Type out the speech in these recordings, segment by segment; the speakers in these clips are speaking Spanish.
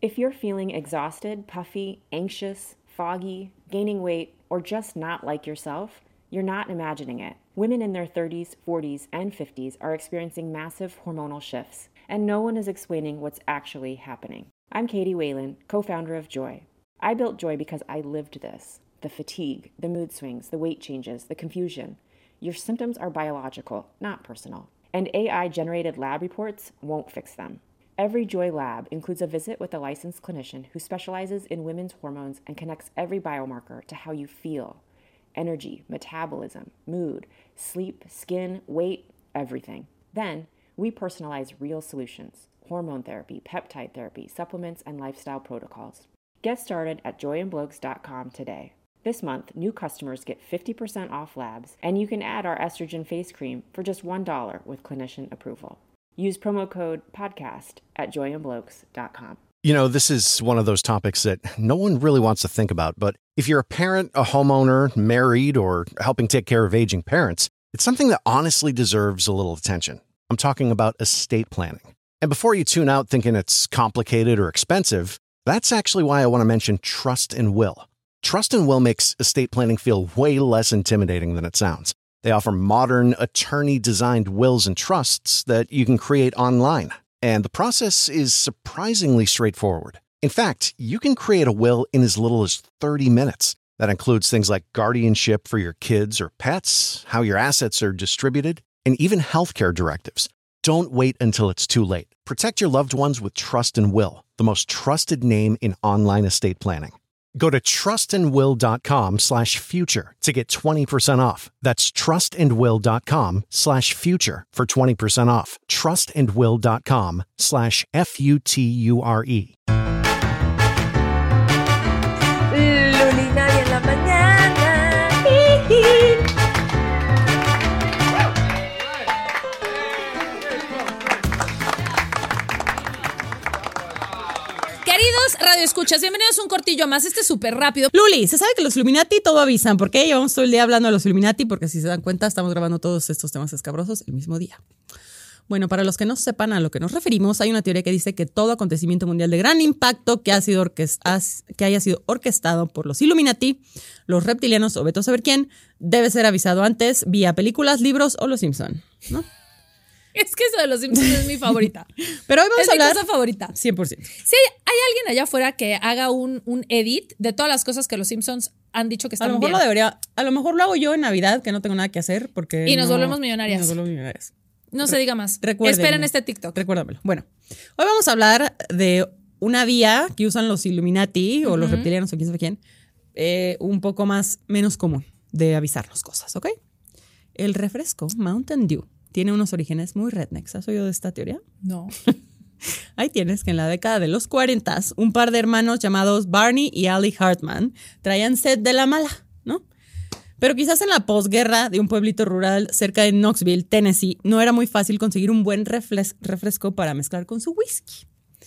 If you're feeling exhausted, puffy, anxious, foggy, gaining weight, or just not like yourself, you're not imagining it. Women in their 30s, 40s, and 50s are experiencing massive hormonal shifts, and no one is explaining what's actually happening. I'm Katie Whalen, co-founder of Joy. I built Joy because I lived this. The fatigue, the mood swings, the weight changes, the confusion. Your symptoms are biological, not personal. And AI-generated lab reports won't fix them. Every Joy lab includes a visit with a licensed clinician who specializes in women's hormones and connects every biomarker to how you feel. Energy, metabolism, mood, sleep, skin, weight, everything. Then, we personalize real solutions: hormone therapy, peptide therapy, supplements, and lifestyle protocols. Get started at joyandblokes.com today. This month, new customers get 50% off labs, and you can add our estrogen face cream for just $1 with clinician approval. Use promo code PODCAST at joyandblokes.com. You know, this is one of those topics that no one really wants to think about, but if you're a parent, a homeowner, married, or helping take care of aging parents, it's something that honestly deserves a little attention. I'm talking about estate planning. And before you tune out thinking it's complicated or expensive, that's actually why I want to mention Trust and Will. Trust and Will makes estate planning feel way less intimidating than it sounds. They offer modern, attorney-designed wills and trusts that you can create online. And the process is surprisingly straightforward. In fact, you can create a will in as little as 30 minutes. That includes things like guardianship for your kids or pets, how your assets are distributed, and even healthcare directives. Don't wait until it's too late. Protect your loved ones with Trust and Will, the most trusted name in online estate planning. Go to trustandwill.com/future to get 20% off. That's trustandwill.com/future for 20% off. trustandwill.com/future. Lulinaria en la mañana. Queridos radioescuchas, bienvenidos a un cortillo más. Este es súper rápido. Luli, se sabe que los Illuminati todo avisan. ¿Por qué llevamos todo el día hablando de los Illuminati? Porque si se dan cuenta, estamos grabando todos estos temas escabrosos el mismo día. Bueno, para los que no sepan a lo que nos referimos, hay una teoría que dice que todo acontecimiento mundial de gran impacto que haya sido orquestado por los Illuminati, los reptilianos o veto a saber quién, debe ser avisado antes vía películas, libros o Los Simpson, ¿no? Es que eso de los Simpsons es mi favorita. Pero hoy vamos a hablar... Es mi cosa favorita. 100%. Si hay alguien allá afuera que haga un edit de todas las cosas que los Simpsons han dicho que están bien. A lo mejor lo hago yo en Navidad, que no tengo nada que hacer porque... Y nos volvemos millonarias. No se diga más. Esperen este TikTok. Recuérdamelo. Bueno, hoy vamos a hablar de una vía que usan los Illuminati o los reptilianos o quién sabe quién, un poco menos común de avisarnos cosas, ¿ok? El refresco Mountain Dew tiene unos orígenes muy rednecks. ¿Has oído de esta teoría? No. Ahí tienes que en la década de los 40, un par de hermanos llamados Barney y Ali Hartman traían sed de la mala, ¿no? Pero quizás en la posguerra de un pueblito rural cerca de Knoxville, Tennessee, no era muy fácil conseguir un buen refresco para mezclar con su whisky.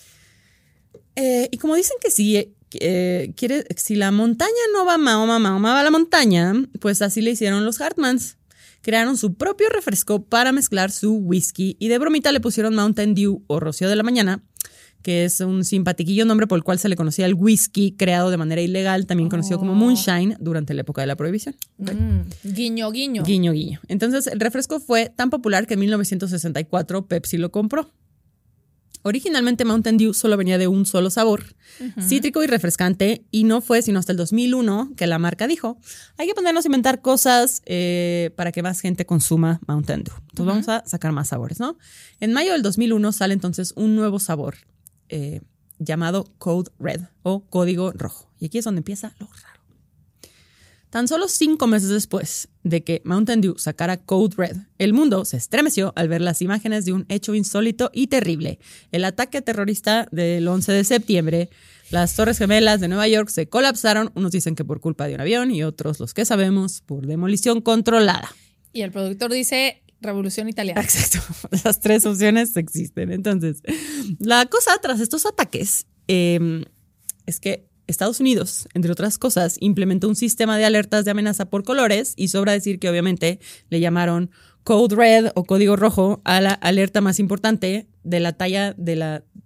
Y como dicen que si la montaña no va Mahoma va a la montaña, pues así le hicieron los Hartmans. Crearon su propio refresco para mezclar su whisky y de bromita le pusieron Mountain Dew o Rocío de la Mañana, que es un simpatiquillo nombre por el cual se le conocía el whisky creado de manera ilegal, también conocido como moonshine durante la época de la prohibición. Guiño, guiño. Guiño, guiño. Entonces, el refresco fue tan popular que en 1964 Pepsi lo compró. Originalmente Mountain Dew solo venía de un solo sabor, cítrico y refrescante, y no fue sino hasta el 2001 que la marca dijo, hay que ponernos a inventar cosas para que más gente consuma Mountain Dew. Entonces vamos a sacar más sabores, ¿no? En mayo del 2001 sale entonces un nuevo sabor llamado Code Red o Código Rojo. Y aquí es donde empieza lo raro. Tan solo 5 meses después de que Mountain Dew sacara Code Red, el mundo se estremeció al ver las imágenes de un hecho insólito y terrible. El ataque terrorista del 11 de septiembre. Las Torres Gemelas de Nueva York se colapsaron. Unos dicen que por culpa de un avión y otros, los que sabemos, por demolición controlada. Y el productor dice Revolución Italiana. Exacto. Las 3 opciones existen. Entonces, la cosa tras estos ataques es que Estados Unidos, entre otras cosas, implementó un sistema de alertas de amenaza por colores y sobra decir que obviamente le llamaron Code Red o Código Rojo a la alerta más importante de la talla de la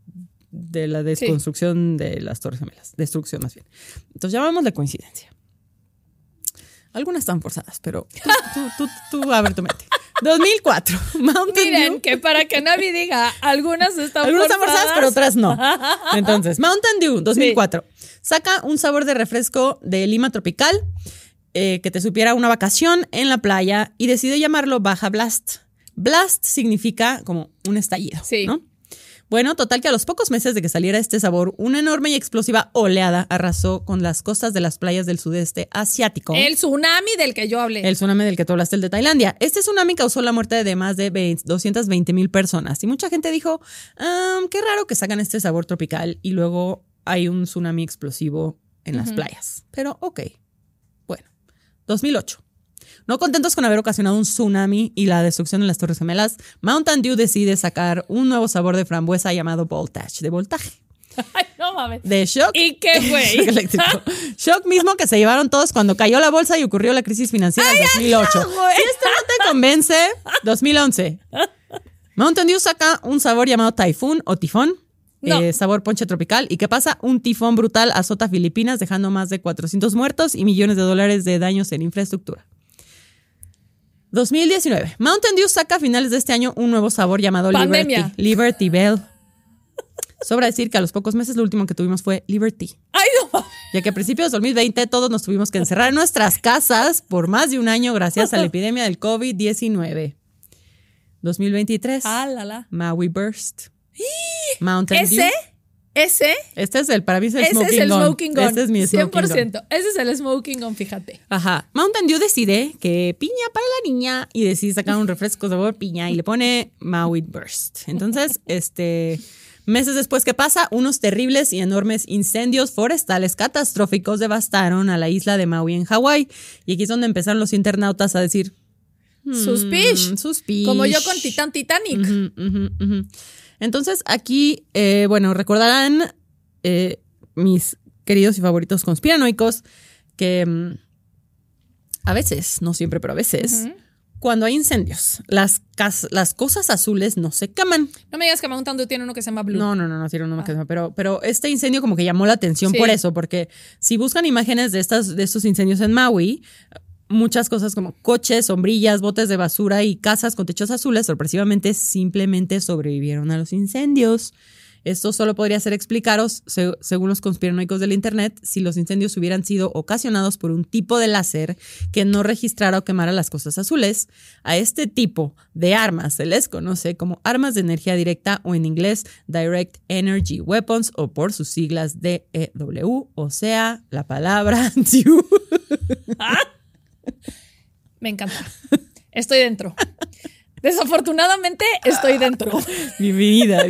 de la desconstrucción de las Torres Gemelas. Destrucción, más bien. Entonces, llamémosle coincidencia. Algunas están forzadas, pero tú a ver tu mente. 2004, Mountain Miren, Dew. que para que nadie diga, algunas están forzadas, pero otras no. Entonces, Mountain Dew, 2004. Saca un sabor de refresco de lima tropical que te supiera una vacación en la playa y decidió llamarlo Baja Blast. Blast significa como un estallido, ¿no? Bueno, total que a los pocos meses de que saliera este sabor, una enorme y explosiva oleada arrasó con las costas de las playas del sudeste asiático. El tsunami del que yo hablé. El tsunami del que tú hablaste, el de Tailandia. Este tsunami causó la muerte de más de 220,000 personas. Y mucha gente dijo, qué raro que sacan este sabor tropical y luego hay un tsunami explosivo en las playas. Pero ok, bueno. 2008. No contentos con haber ocasionado un tsunami y la destrucción de las Torres Gemelas, Mountain Dew decide sacar un nuevo sabor de frambuesa llamado Voltage, de voltaje. Ay, no mames. De shock. ¿Y qué, güey? Shock mismo que se llevaron todos cuando cayó la bolsa y ocurrió la crisis financiera en 2008. Si esto no te convence, 2011. Mountain Dew saca un sabor llamado Typhoon o Tifón. Sabor ponche tropical. ¿Y qué pasa? Un tifón brutal azota Filipinas, dejando más de 400 muertos y millones de dólares de daños en infraestructura. 2019. Mountain Dew saca a finales de este año un nuevo sabor llamado Liberty Bell. Sobra decir que a los pocos meses lo último que tuvimos fue Liberty. ¡Ay, no! Ya que a principios de 2020 todos nos tuvimos que encerrar en nuestras casas por más de un año gracias a la epidemia del COVID-19. 2023. Maui Burst. Mountain Dew. ¿Ese? Este es para mí es el smoking gun. Ese es el smoking gun. Este es mi smoking 100%. gun. Ese es el smoking gun, fíjate. Ajá. Mountain Dew decide que piña para la niña y decide sacar un refresco sabor piña y le pone Maui Burst. Entonces, meses después, ¿qué pasa? Unos terribles y enormes incendios forestales catastróficos devastaron a la isla de Maui en Hawái. Y aquí es donde empezaron los internautas a decir Suspish. Como yo con Titanic. Entonces, aquí, recordarán mis queridos y favoritos conspiranoicos que a veces, no siempre, pero a veces, cuando hay incendios, las cosas azules no se queman. No me digas que Mountain Dew tiene uno que se llama Blue. No tiene uno que se llama, pero este incendio como que llamó la atención por eso, porque si buscan imágenes de estos incendios en Maui, muchas cosas como coches, sombrillas, botes de basura y casas con techos azules sorpresivamente simplemente sobrevivieron a los incendios. Esto solo podría ser explicaros, según los conspiranoicos del internet, si los incendios hubieran sido ocasionados por un tipo de láser que no registrara o quemara las cosas azules. A este tipo de armas se les conoce como armas de energía directa o en inglés Direct Energy Weapons o por sus siglas DEW, o sea, la palabra DEW. Me encanta. Estoy dentro. Desafortunadamente, estoy dentro. Bienvenida.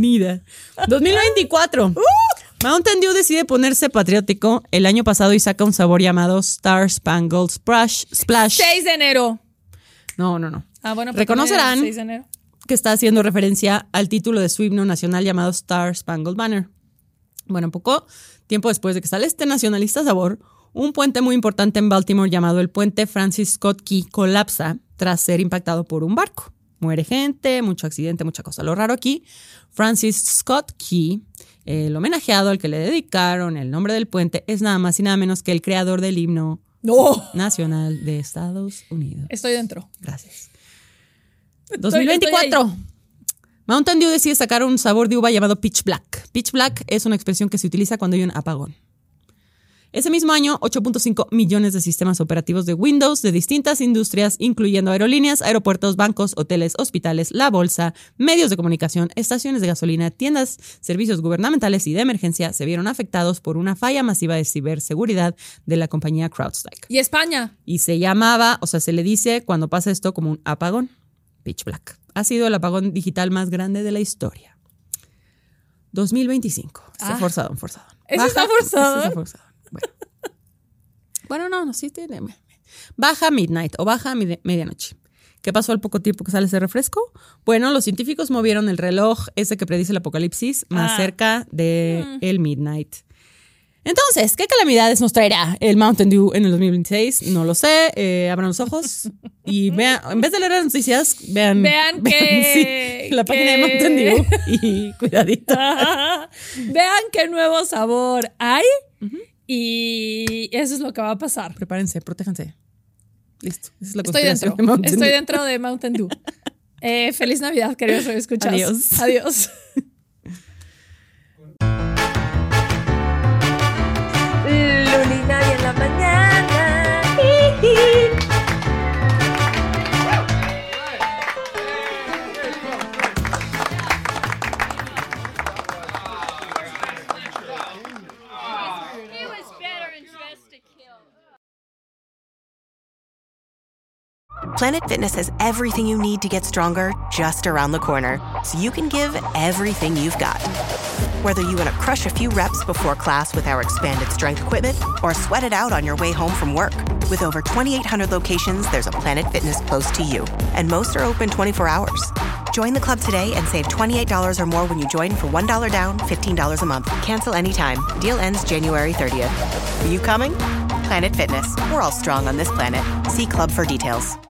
2024. Mountain Dew decide ponerse patriótico el año pasado y saca un sabor llamado Star Spangled Splash. 6 de enero. No. Bueno, reconocerán 6 de enero. Que está haciendo referencia al título de su himno nacional llamado Star Spangled Banner. Bueno, poco tiempo después de que sale este nacionalista sabor, un puente muy importante en Baltimore llamado el puente Francis Scott Key colapsa tras ser impactado por un barco. Muere gente, mucho accidente, mucha cosa. Lo raro aquí, Francis Scott Key, el homenajeado al que le dedicaron el nombre del puente, es nada más y nada menos que el creador del himno nacional de Estados Unidos. Estoy dentro. Gracias. 2024. Mountain Dew decide sacar un sabor de uva llamado Pitch Black. Pitch Black es una expresión que se utiliza cuando hay un apagón. Ese mismo año, 8.5 millones de sistemas operativos de Windows de distintas industrias, incluyendo aerolíneas, aeropuertos, bancos, hoteles, hospitales, la bolsa, medios de comunicación, estaciones de gasolina, tiendas, servicios gubernamentales y de emergencia, se vieron afectados por una falla masiva de ciberseguridad de la compañía CrowdStrike. ¿Y España? Y se llamaba, se le dice cuando pasa esto como un apagón, Pitch Black. Ha sido el apagón digital más grande de la historia. 2025. Está forzado. ¿Eso está forzado? Bueno, no, sí tiene. Baja midnight o baja medianoche. ¿Qué pasó al poco tiempo que sale ese refresco? Bueno, los científicos movieron el reloj ese que predice el apocalipsis más cerca de el midnight. Entonces, ¿qué calamidades nos traerá el Mountain Dew en el 2026? No lo sé. Abran los ojos y vean, en vez de leer las noticias, vean que sí, la página de Mountain Dew y cuidadito. Vean qué nuevo sabor hay y eso es lo que va a pasar. Prepárense, protéjanse. Listo. Esa es la Estoy dentro de Mountain Dew. Feliz Navidad, queridos escuchas. Adiós. Lulinaria en la mañana. Planet Fitness has everything you need to get stronger just around the corner, so you can give everything you've got. Whether you want to crush a few reps before class with our expanded strength equipment or sweat it out on your way home from work. With over 2,800 locations, there's a Planet Fitness close to you, and most are open 24 hours. Join the club today and save $28 or more when you join for $1 down, $15 a month. Cancel anytime. Deal ends January 30th. Are you coming? Planet Fitness. We're all strong on this planet. See club for details.